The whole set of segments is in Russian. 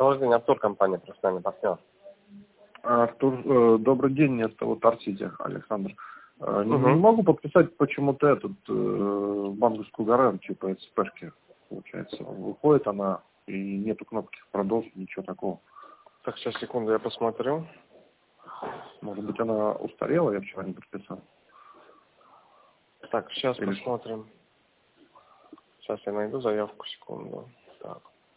Добрый день, Артур, компания «Профессиональный партнер». Артур, добрый день, это вот Арсидия, Александр. Не могу подписать почему-то банковскую гарантию по СПшке, получается. Выходит она, и нету кнопки «Продолжить», ничего такого. Так, сейчас, секунду, я посмотрю. Может быть, она устарела, я вчера не подписал. Так, сейчас посмотрим. Сейчас я найду заявку, секунду. Так.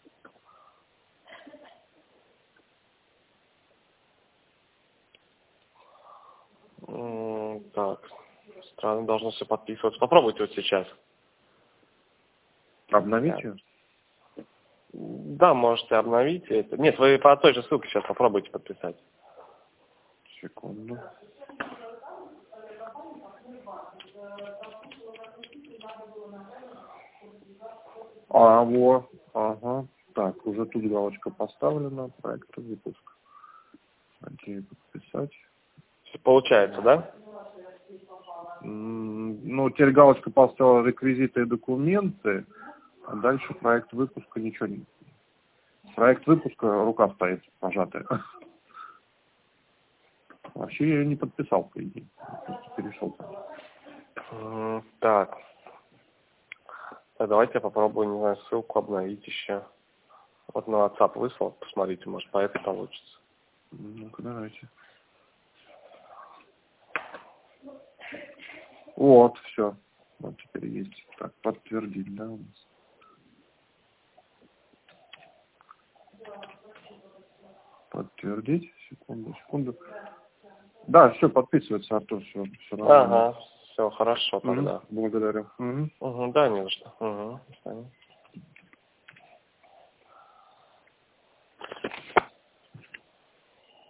Так, странно, должно все подписываться. Попробуйте вот сейчас. Обновить ее? Да, можете обновить это. Нет, вы по той же ссылке сейчас попробуйте подписать. Секунду. Ага. Так, уже тут галочка поставлена. Проект выпуск. Окей, подписать. Получается, да? Ну, теперь галочка поставила реквизиты и документы, а дальше проект выпуска ничего не... Проект выпуска, рука стоит пожатая. Вообще я ее не подписал, по идее. Просто перешел. Так. Давайте я попробую, не знаю, ссылку обновить еще. Вот на WhatsApp выслал, посмотрите, может, по этой получится. Ну-ка, давайте. Вот, все. Вот теперь есть. Так, подтвердить, да, у нас. Подтвердить. Секунду. Да, все, подписывается, Артур, все нормально. Ага, все, хорошо тогда. Благодарю. Да, не за что. До свидания.